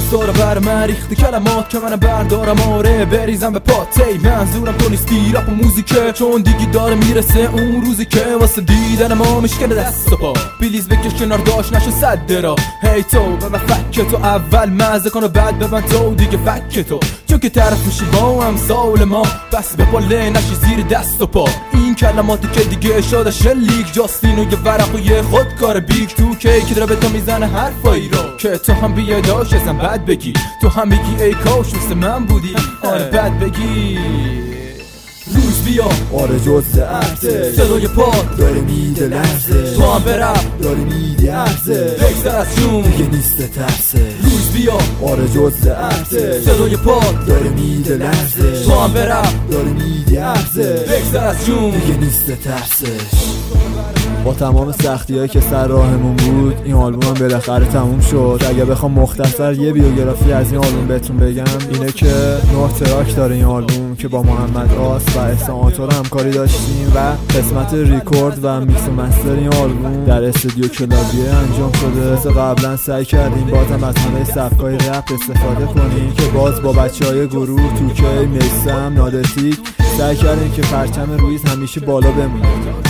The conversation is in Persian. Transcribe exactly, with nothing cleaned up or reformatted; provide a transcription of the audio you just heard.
دستار بر من ریختی کلمات که من بردارم آره بریزم به پاتی. منظورم تو نیستی رپ و موزیکه، چون دیگه داره میرسه اون روزی که واسه دیدن ما مشکل دست و پا. پلیز بکش کنار داشت نشو صد را. هی تو ببن فک تو اول مزه کن و بعد ببن تو دیگه فک تو، چون که طرف میشی با هم سال ما. بس به پاله نشی زیر دست و پا. این کلماتی که دیگه شده شلیک جاستین و یه ورق و یه خودکار بیک تو که که داره به تو میزنه حرفایی رو که تو هم بیاداش ازم بد بگی. تو هم بگی ای کاش مثل من بودی آره بد بگی. روز بیا آره جز عرضه صدای پاد داره میده لرزه، تو هم برم داره میده عرضه بگذر از جون دیگه نیست ترسه. روز بیا آره جز عرضه صدای پاد داره میده لرزه، تو هم برم داره میده عرضه بگذر از جون دیگه نیست ترسه. با تمام سختی هایی که سر راهمون بود این آلبوم هم بالاخره تموم شد. اگه بخوام مختصر یه بیوگرافی از این آلبوم بهتون بگم اینه که نه تراک داره این آلبوم که با محمد آس و احسان آتور همکاری داشتیم و قسمت ریکورد و میکس و مستر این آلبوم در استودیو کلابیه انجام شده. مثل قبلا سعی کردیم بازم از همه سبکای رپ استفاده کنیم که باز با بچهای گروه توکی، میسم، نادرتیک سعی کردیم که پرچم رویز همیشه بالا بمونه.